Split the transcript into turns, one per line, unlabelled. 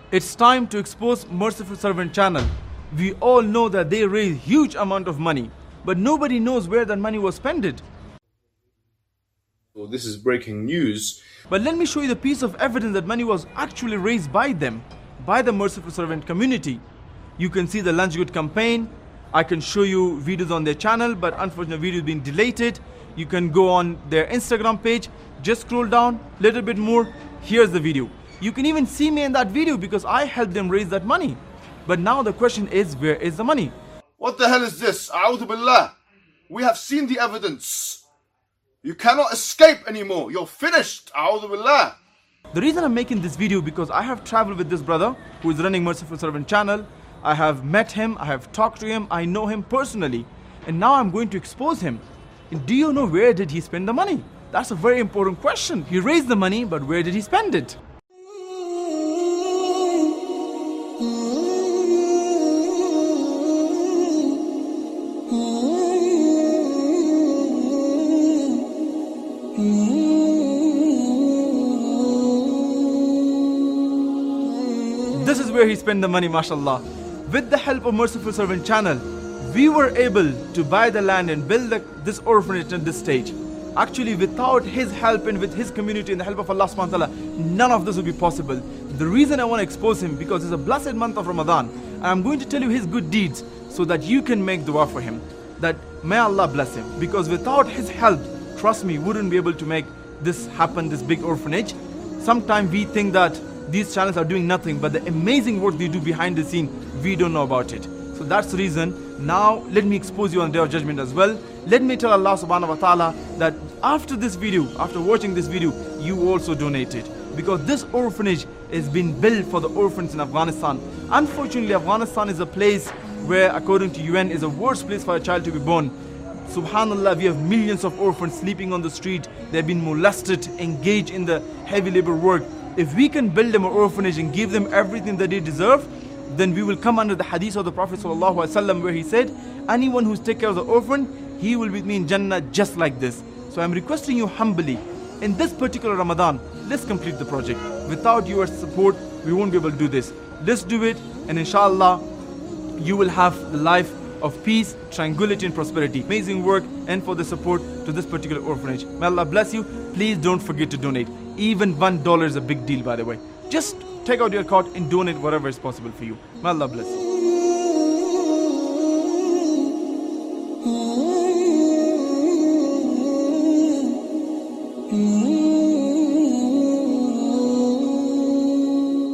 It's time to expose Merciful Servant channel. We all know that they raise huge amount of money, but nobody knows where that money was spent.
Well, this is breaking news.
But let me show you the piece of evidence that money was actually raised by them, by the Merciful Servant community. You can see the Lunch Good campaign. I can show you videos on their channel, but unfortunately videos being deleted. You can go on their Instagram page, just scroll down a little bit more. Here's the video. You can even see me in that video because I helped them raise that money. But now the question is, where is the money?
What the hell is this? A'udhu billah. We have seen the evidence. You cannot escape anymore. You're finished. A'udhu billah.
The reason I'm making this video because I have traveled with this brother who is running Merciful Servant channel. I have met him, I have talked to him, I know him personally. And now I'm going to expose him. And do you know where did he spend the money? That's a very important question. He raised the money, but where did he spend it? This is where he spent the money, mashallah. With the help of Merciful Servant channel, we were able to buy the land and build this orphanage at this stage. Actually, without his help and with his community and the help of Allah subhanahu wa ta'ala, none of this would be possible. The reason I want to expose him because it's a blessed month of Ramadan. And I'm going to tell you his good deeds so that you can make dua for him. That may Allah bless him. Because without his help, trust me, wouldn't be able to make this happen, this big orphanage. Sometimes we think that these channels are doing nothing, but the amazing work they do behind the scene, we don't know about it. So that's the reason. Now let me expose you on the Day of Judgment as well. Let me tell Allah subhanahu wa ta'ala that after this video, after watching this video, you also donate it. Because this orphanage has been built for the orphans in Afghanistan. Unfortunately, Afghanistan is a place where, according to UN, is the worst place for a child to be born. Subhanallah, we have millions of orphans sleeping on the street. They've been molested, engaged in the heavy labor work. If we can build them an orphanage and give them everything that they deserve, then we will come under the hadith of the Prophet ﷺ where he said, anyone who's take care of the orphan, he will be with me in Jannah just like this. So I'm requesting you humbly, in this particular Ramadan, let's complete the project. Without your support, we won't be able to do this. Let's do it, and inshallah, you will have the life of peace, tranquility and prosperity. Amazing work, and for the support to this particular orphanage. May Allah bless you. Please don't forget to donate. Even $1 is a big deal, by the way. Just take out your card and donate whatever is possible for you. May Allah bless you.